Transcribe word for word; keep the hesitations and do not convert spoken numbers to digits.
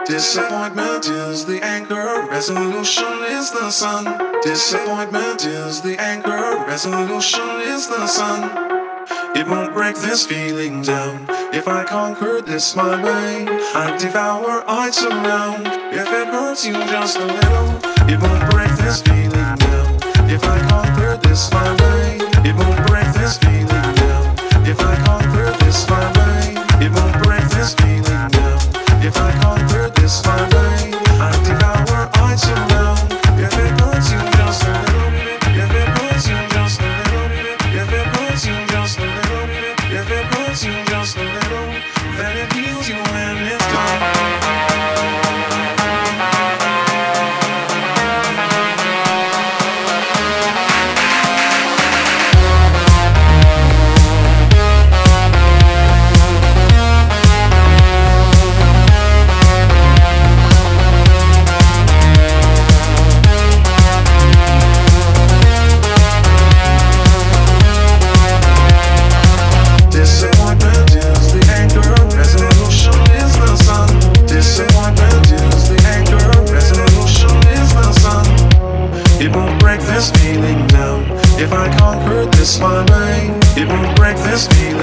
Disappointment is the anchor, resolution is the sun. Disappointment is the anchor, resolution is the sun. It won't break this feeling down. If I conquer this my way, I devour, I surround. If it hurts you just a little, it won't break this feeling down. If I conquer this my way, it won't break this feeling down. If I conquer this my way, it won't break this feeling down. If I conquer this my way, I devour, I surround. If it hurts you just a little bit, if it hurts you just a little bit, if it hurts you just a little bit, if it hurts you just a little, then it heals you when it's done. Disappointment is the anchor, resolution is the sun. Disappointment is the anchor, resolution is the sun. It won't break this feeling down. If I conquer this my way, it won't break this feeling